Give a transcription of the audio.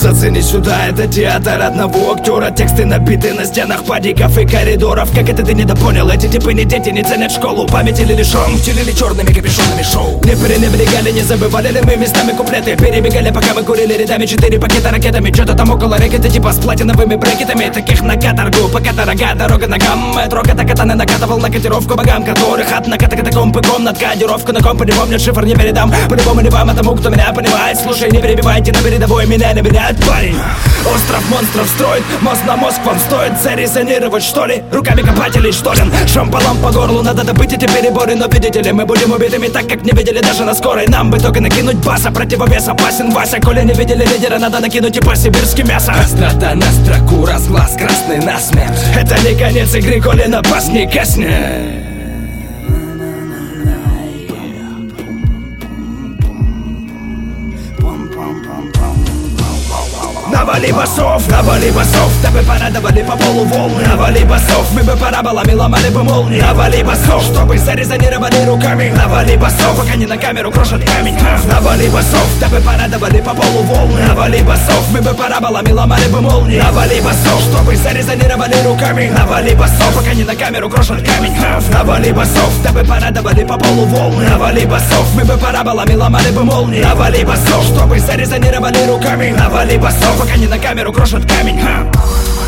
Зацени сюда, это театр одного актера. Тексты набиты на стенах падиков и коридоров. Как это ты недопонял? Эти типы не дети, не ценят школу. Память или лишен, втелили черными капюшонами шоу. Не пренебрегали, не забывали ли мы местами куплеты. Перебегали, пока мы курили рядами 4 пакета ракетами. Что-то там около рэкета, типа с платиновыми брекетами. Таких на каторгу, пока дорога дорога ногам. Метро катакатаны накатывал на котировку богам, которых от наката катакомбы комнат. Кодировку на комп, не помнят, шифр не передам. По-любому не вам, а тому, кто меня понимает. Слушай, не перебивайте, на передовой меня не меняет парень. Остров монстров строит, мозг на мозг вам стоит. Зарезонировать что ли? Руками копателей штолен. Шампалам по горлу, надо добыть эти переборы. Но видите ли, мы будем убитыми так, как не видели даже на скорой. Нам бы только накинуть баса, противовес опасен Вася. Коли не видели лидера, надо накинуть и по-сибирски мясо. Острота на строку, разглаз красный насмерть. Это не конец игры, коли напасть не каснет. Навали басов, да бы порадовали по полу волны. Навали басов, мы бы параболами ломали бы молнии. Навали басов, чтобы зарезонировали руками. Навали басов, пока не на камеру крошат камень. Навали басов, да бы порадовали по полу волны. Навали басов, мы бы параболами ломали бы молнии. Навали басов, чтобы зарезонировали руками. Навали басов, пока не на камеру крошат камень. Навали басов, да бы порадовали по полу волны. Навали басов, мы бы параболами ломали бы молнии. Навали басов, чтобы зарезонировали руками. Навали басов, пока не на камеру крошат камень.